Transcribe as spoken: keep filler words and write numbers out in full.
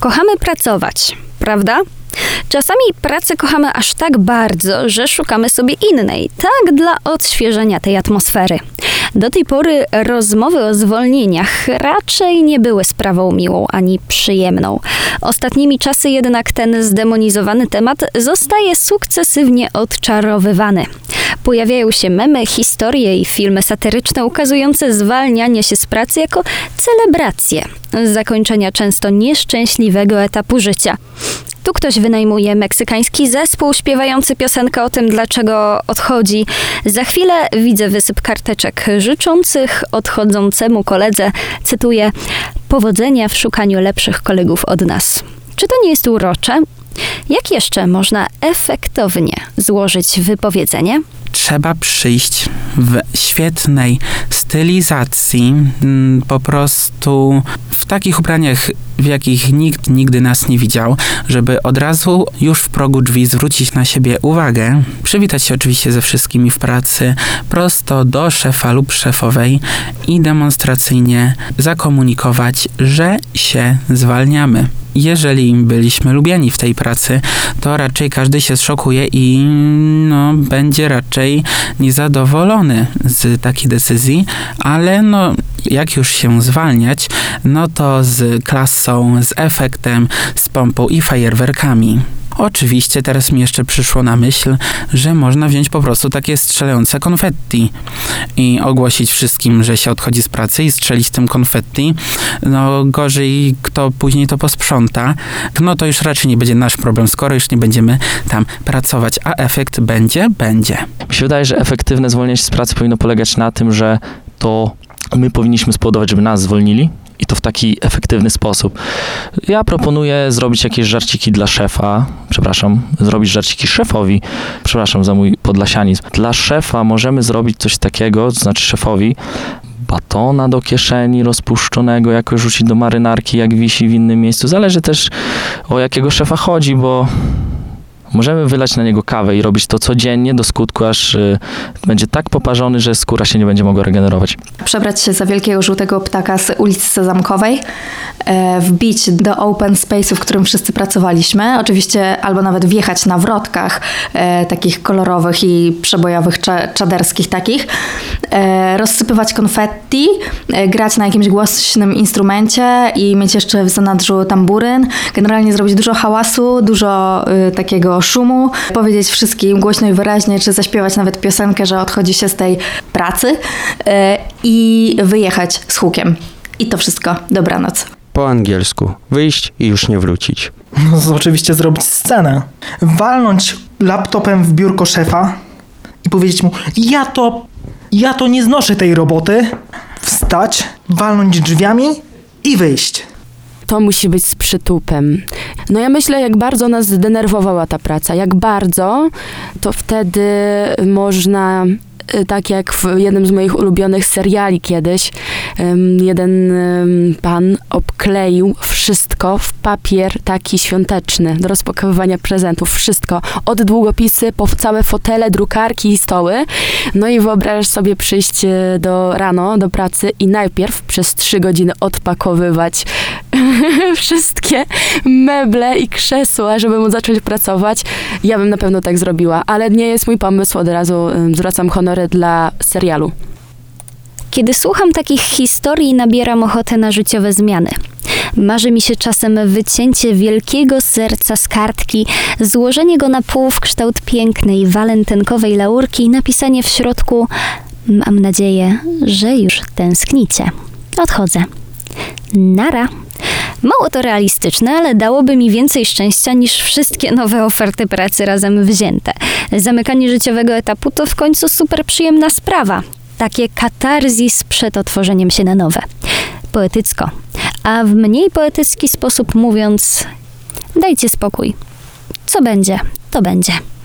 Kochamy pracować, prawda? Czasami pracę kochamy aż tak bardzo, że szukamy sobie innej, tak dla odświeżenia tej atmosfery. Do tej pory rozmowy o zwolnieniach raczej nie były sprawą miłą ani przyjemną. Ostatnimi czasy jednak ten zdemonizowany temat zostaje sukcesywnie odczarowywany. Pojawiają się memy, historie i filmy satyryczne ukazujące zwalnianie się z pracy jako celebrację zakończenia często nieszczęśliwego etapu życia. Tu ktoś wynajmuje meksykański zespół śpiewający piosenkę o tym, dlaczego odchodzi. Za chwilę widzę wysyp karteczek życzących odchodzącemu koledze, cytuję, powodzenia w szukaniu lepszych kolegów od nas. Czy to nie jest urocze? Jak jeszcze można efektownie złożyć wypowiedzenie? Trzeba przyjść w świetnej stylizacji, po prostu w takich ubraniach, w jakich nikt nigdy nas nie widział, żeby od razu już w progu drzwi zwrócić na siebie uwagę, przywitać się oczywiście ze wszystkimi w pracy, prosto do szefa lub szefowej i demonstracyjnie zakomunikować, że się zwalniamy. Jeżeli byliśmy lubiani w tej pracy, to raczej każdy się zszokuje i no, będzie raczej niezadowolony z takiej decyzji, ale no, jak już się zwalniać, no to z klasą, z efektem, z pompą i fajerwerkami. Oczywiście teraz mi jeszcze przyszło na myśl, że można wziąć po prostu takie strzelające konfetti i ogłosić wszystkim, że się odchodzi z pracy i strzelić tym konfetti. No gorzej, kto później to posprząta, no to już raczej nie będzie nasz problem, skoro już nie będziemy tam pracować, a efekt będzie, będzie. Mi się wydaje, że efektywne zwolnienie się z pracy powinno polegać na tym, że to my powinniśmy spowodować, żeby nas zwolnili. I to w taki efektywny sposób. Ja proponuję zrobić jakieś żarciki dla szefa, przepraszam, zrobić żarciki szefowi, przepraszam za mój podlasianizm. Dla szefa możemy zrobić coś takiego, to znaczy szefowi, batona do kieszeni rozpuszczonego, jakoś rzucić do marynarki, jak wisi w innym miejscu. Zależy też, o jakiego szefa chodzi, bo możemy wylać na niego kawę i robić to codziennie do skutku, aż y, będzie tak poparzony, że skóra się nie będzie mogła regenerować. Przebrać się za wielkiego żółtego ptaka z ulicy Zamkowej, e, wbić do open space'u, w którym wszyscy pracowaliśmy, oczywiście albo nawet wjechać na wrotkach e, takich kolorowych i przebojowych, cza, czaderskich takich, e, rozsypywać konfetti, e, grać na jakimś głośnym instrumencie i mieć jeszcze w zanadrzu tamburyn, generalnie zrobić dużo hałasu, dużo y, takiego szumu, powiedzieć wszystkim głośno i wyraźnie, czy zaśpiewać nawet piosenkę, że odchodzi się z tej pracy yy, i wyjechać z hukiem. I to wszystko. Dobranoc. Po angielsku. Wyjść i już nie wrócić. No to oczywiście zrobić scenę. Walnąć laptopem w biurko szefa i powiedzieć mu, ja to, ja to nie znoszę tej roboty. Wstać, walnąć drzwiami i wyjść. To musi być z przytupem. No ja myślę, jak bardzo nas zdenerwowała ta praca, jak bardzo, to wtedy można, tak jak w jednym z moich ulubionych seriali kiedyś, jeden pan obkleił wszystko w papier taki świąteczny do rozpakowywania prezentów, wszystko, od długopisy po całe fotele, drukarki i stoły. No i wyobrażasz sobie przyjść do rano do pracy i najpierw przez trzy godziny odpakowywać wszystkie meble i krzesła, żeby móc zacząć pracować. Ja bym na pewno tak zrobiła, ale nie jest mój pomysł, od razu zwracam honory dla serialu. Kiedy słucham takich historii, nabieram ochotę na życiowe zmiany. Marzy mi się czasem wycięcie wielkiego serca z kartki, złożenie go na pół w kształt pięknej, walentynkowej laurki i napisanie w środku: mam nadzieję, że już tęsknicie. Odchodzę. Nara. Mało to realistyczne, ale dałoby mi więcej szczęścia niż wszystkie nowe oferty pracy razem wzięte. Zamykanie życiowego etapu to w końcu super przyjemna sprawa. Takie katarzis przed otworzeniem się na nowe. Poetycko. A w mniej poetycki sposób mówiąc, dajcie spokój. Co będzie, to będzie.